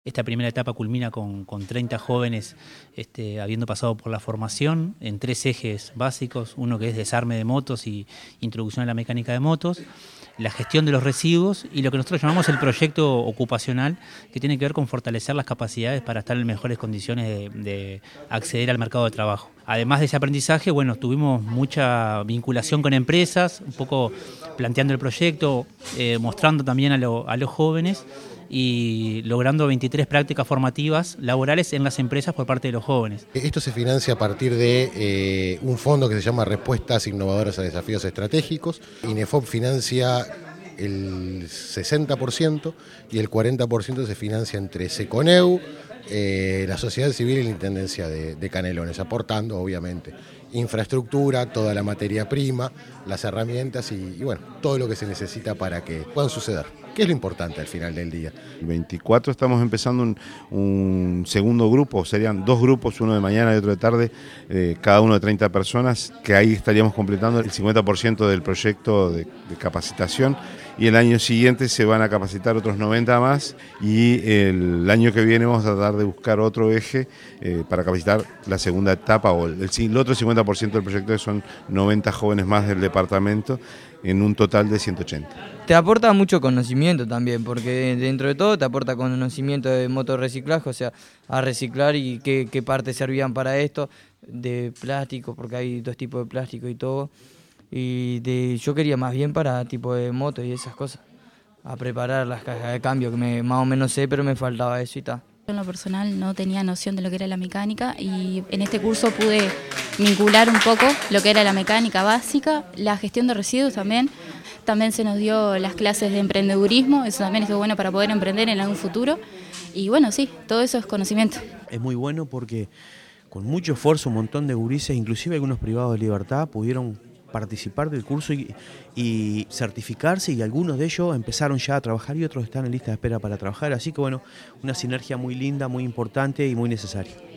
Esta primera etapa culmina con 30 jóvenes habiendo pasado por la formación en 3 ejes básicos, uno que es desarme de motos y introducción a la mecánica de motos, la gestión de los residuos y lo que nosotros llamamos el proyecto ocupacional, que tiene que ver con fortalecer las capacidades para estar en mejores condiciones de acceder al mercado de trabajo. Además de ese aprendizaje, bueno, tuvimos mucha vinculación con empresas, un poco planteando el proyecto, mostrando también a los jóvenes y logrando 23 prácticas formativas laborales en las empresas por parte de los jóvenes. Esto se financia a partir de un fondo que se llama Respuestas Innovadoras a Desafíos Estratégicos. INEFOP financia el 60% y el 40% se financia entre Seconeu, la sociedad civil y la Intendencia de Canelones, aportando obviamente infraestructura, toda la materia prima, las herramientas y bueno, todo lo que se necesita para que puedan suceder, que es lo importante al final del día. El 24 estamos empezando un segundo grupo, serían 2 grupos, uno de mañana y otro de tarde, cada uno de 30 personas, que ahí estaríamos completando el 50% del proyecto de capacitación, y el año siguiente se van a capacitar otros 90 más, y el año que viene vamos a tratar de buscar otro eje para capacitar la segunda etapa, o el otro 50% del proyecto, que son 90 jóvenes más del departamento, en un total de 180. Te aporta mucho conocimiento también, porque dentro de todo te aporta conocimiento de motorreciclaje, o sea, a reciclar y qué partes servían para esto, de plástico, porque hay 2 tipos de plástico y todo, y yo quería más bien para tipo de moto y esas cosas, a preparar las cajas de cambio, que más o menos sé, pero me faltaba eso y tal. En lo personal no tenía noción de lo que era la mecánica y en este curso pude vincular un poco lo que era la mecánica básica, la gestión de residuos también. También se nos dio las clases de emprendedurismo, eso también es bueno para poder emprender en algún futuro. Y bueno, sí, todo eso es conocimiento. Es muy bueno porque con mucho esfuerzo un montón de gurises, inclusive algunos privados de libertad, pudieron participar del curso y certificarse, y algunos de ellos empezaron ya a trabajar y otros están en lista de espera para trabajar, así que bueno, una sinergia muy linda, muy importante y muy necesaria.